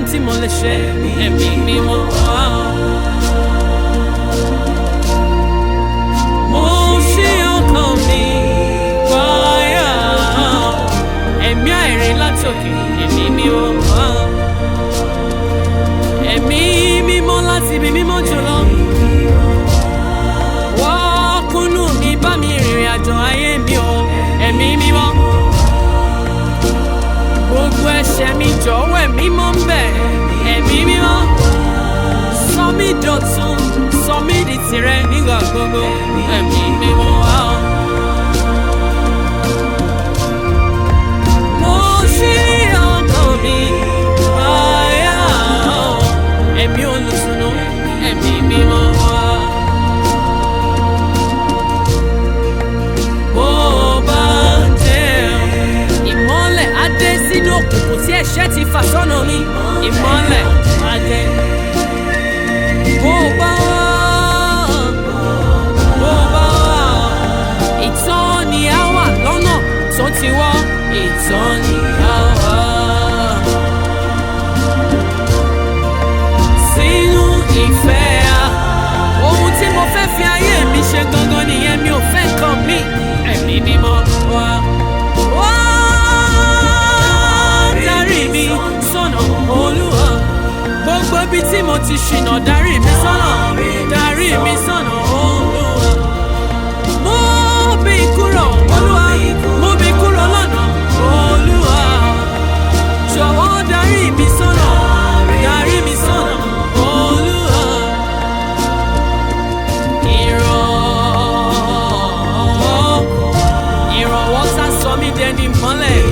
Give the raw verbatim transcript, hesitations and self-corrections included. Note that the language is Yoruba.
tí mo lè ṣe ẹ̀mí mímọ́ wá. Mo ṣí ọkàn mi wáyà ẹ̀mí àìrí látòkè ẹ̀mí mímọ́ wá. Ẹ̀mí mímọ́ láti ibi mímọ́ jùlọ. Wọ́n kúnnú mi bá mi rìnrìn àjò ayé mi o ẹ̀mí mímọ́. Gbogbo ẹ̀ṣẹ̀ mi jọ̀wọ́ ẹ̀mí mímọ́ ń bẹ̀ ẹ̀mí mímọ́. Sọ mí dọ̀tun sọ mí di tìrẹ nígbà gbogbo ẹ̀mí mímọ́ wá. Mo ṣí ọkàn mi wáyà ẹ̀mí olùtùnú ẹ̀mí mímọ́ wá. Bó bá jẹ́ ìmọ́lẹ̀ á dé sínú òkùnkùn tí ẹ̀ṣẹ̀ ti fà sọ́nà mi ìmọ́lẹ̀ á dé. Bó bá wá bó bá wá ìtọ́ni á wà lọ́nà tó ti wọ́ ìtọ́ni á wà. Sínú ìfẹ́ a ohun tí mo fẹ́ fi ayé mi ṣe gangan nìyẹn mi ò fẹ́ kàn mí ẹ̀mí mímọ́ wá. Wá darí mi sọ́nà Olúwa gbogbo ibi tí mo ti ṣìnà darí mi sọ́nà darí mi sọ́nà Olúwa. Mú mi kúrò Olúwa mú mi kúrò lọ́nà Olúwa jọ̀wọ́ darí mi sọ́nà darí mi sọ́nà Olúwa. Ìrànwọ́ ìrànwọ́ sá sọ mí dẹni mọ́lẹ̀